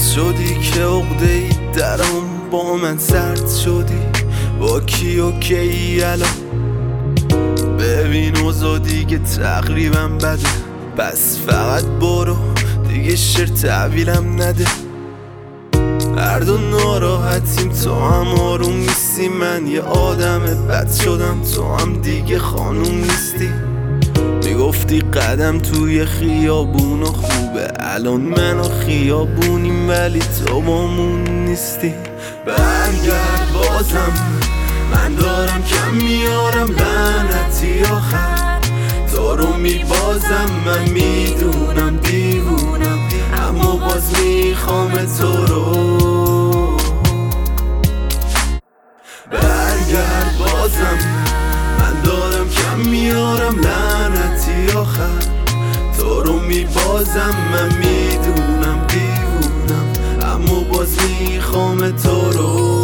شدی که عقده‌ای درام با من سرد شدی. با کی و کی الان ببین اوضاع دیگه تقریبا بده، پس فقط برو دیگه شعر تحویلم نده. هر دو ناراحتیم، تو هم آروم نیستی، من یه آدم بد شدم، تو هم دیگه خانوم نیستی. میگفتی قدم توی خیابون خوبه، الان من و خیابونیم ولی تو بامون نیستی. برگرد بازم، من دارم کم میارم لعنتی آخر، تو رو میبازم، من میدونم دیوونم اما باز میخوام تو رو. برگرد بازم، من دارم کم میارم لعنتی آخر، تو رو میبازم، من میدونم دیوونم اما باز میخوام تو رو.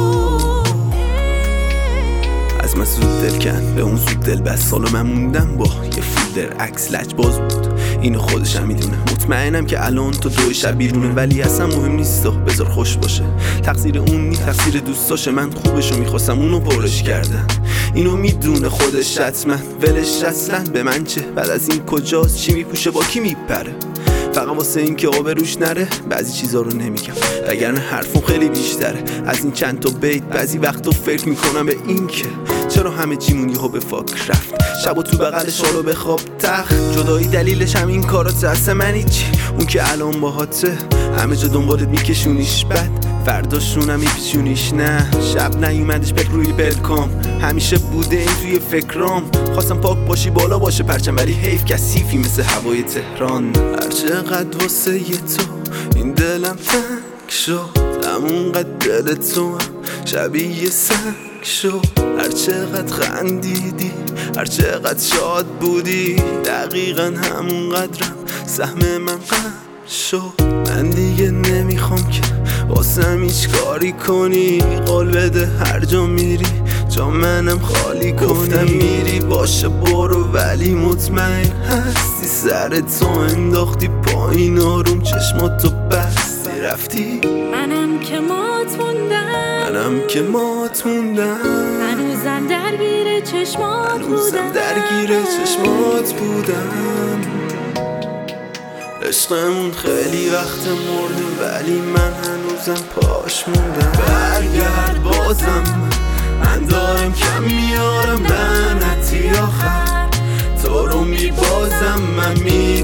از من زود دل کن به اون زود دل بس، سالو من موندم با یه فولدر عکس لجباز بود، اینو خودش هم میدونه. مطمئنم که الان تو دو شب بیرونه ولی اصلا مهم نیست، بذار خوش باشه. تقصیر اون نی، تقصیر دوستاشه، من خوبشو میخواستم اونو برش کردن، اینو میدونه خودش حتما، ولش اصلا به من چه؟ بعد از این کجاست، چی میپوشه، با کی میپره؟ فقط واسه این که آبروش نره بعضی چیزا رو نمیگم، وگرنه حرفم خیلی بیشتره از این چند تا بیت. بعضی وقتا فکر میکنم به این که چرا همه چیمون یهو به فاک رفت، شبا تو بغل شالو بخواب تخت، جدایی دلیلش هم این کاراته، اصلا من هیچی، اون که الان باهاته همه جا دنبالت میکشونیش، بد فرداشون هم میپیچونیش. نه شب نیومدش به روی بلکام، همیشه بوده این توی فکرام، خواستم پاک باشی بالا باشه پرچم ولی حیف کثیفی مثل هوای تهران. هرچقدر واسه ی تو این دلم تنگ شد، همونقدر دل تو هم شبیه سنگ شد. هرچقدر خندیدی، هرچقدر شاد بودی، دقیقا همونقدرم سهم من غم شد. من دیگه نمیخوام که واسم هیچ کاری کنی، قول بده هر جا میری جا منم خالی کنی. گفتم میری باشه برو ولی مطمئن هستی، سر تو انداختی پایین آروم چشماتو بستی رفتی. منم که مات موندم، هنوزم درگیر چشمات بودم. عشقمون خیلی وقت مرده ولی من هنوزم پاش موندم. برگرد بازم، من دارم کم میارم لعنتی آخر، تو رو میبازم، من